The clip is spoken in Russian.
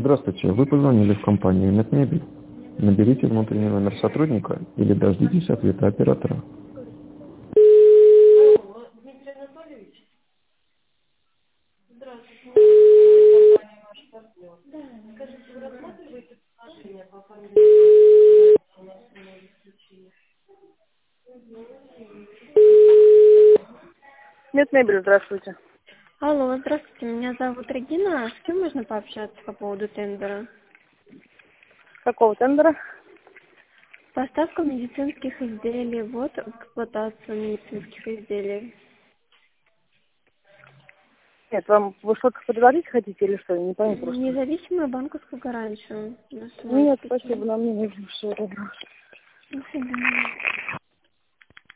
Здравствуйте, вы позвонили в компанию «Метмебель». Наберите внутренний номер сотрудника или дождитесь ответа оператора. Алло, Дмитрий Анатольевич? Здравствуйте, компания «Ваш партнер». Скажите, вы рассматриваете предложение по оформлению на сумму обеспечения? Нет, мебель, здравствуйте. Алло, здравствуйте, меня зовут Регина. С кем можно пообщаться по поводу тендера? Какого тендера? Поставка медицинских изделий, вот эксплуатация медицинских изделий. Нет, вы что-то предложить хотите или что? Я не пойму просто. Независимую банковскую гарантию. На сумму Нет, обеспечения. спасибо, нам не нужно все это. До свидания.